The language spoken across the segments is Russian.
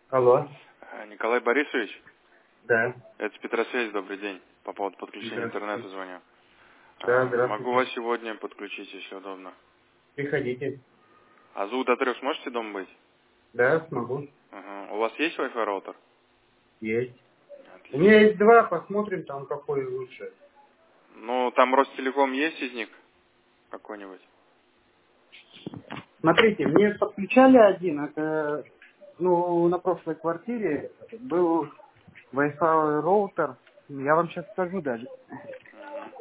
Алло. Николай Борисович, Да. это Петросвязь, добрый день. По поводу подключения интернета Здравствуйте. звоню. Да, Могу вас здравствуйте. сегодня подключить, если удобно. Приходите. А с 2 до 3 сможете дома быть? Да, смогу. Ага. У вас есть Wi-Fi роутер? Есть. У Отлично. меня есть два, посмотрим там, какой лучше. Ну, там Ростелеком есть из них какой-нибудь? Смотрите, мне подключали один, это, на прошлой квартире был Wi-Fi роутер. Я вам сейчас скажу даже. Мгм.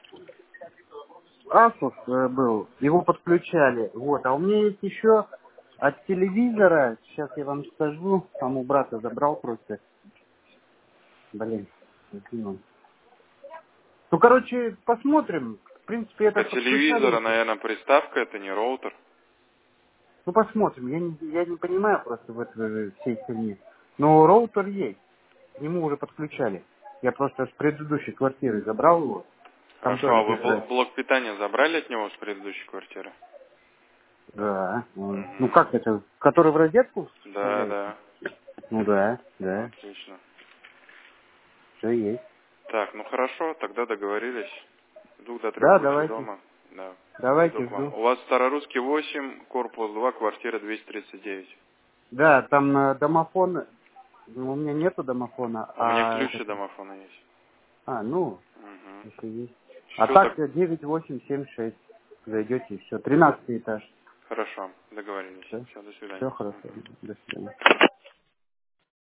Asus был, его подключали. Вот, а у меня есть еще от телевизора, сейчас я вам скажу, там у брата забрал просто. Блин, извините. Ну, короче, посмотрим. В принципе, Так это от телевизора, подключали. наверное, приставка, это не роутер. Ну, посмотрим. Я не понимаю просто в этой всей херне. Но роутер есть. К нему уже подключали. Я просто с предыдущей квартиры забрал его. Там Хорошо, тоже а вы первое. блок питания забрали от него с предыдущей квартиры? Да. Ну, Угу. как это? Который в розетку Да, вставляется? да. Ну, да, да. Отлично. Все есть. Так, ну хорошо, тогда договорились. С 2 до 3 Да, будьте давайте. дома. Да. Приду Давайте, к вам. жду. У вас Старорусский 8, корпус 2, квартира 239. Да, там домофон. Ну, у меня нету домофона, У меня а ключ этот... и домофона есть. Ну, Угу. если есть. А Все так так. 9876. Зайдете и все. 13 этаж. Хорошо, договорились. Все, Все, до свидания. все хорошо. Мгм. До свидания.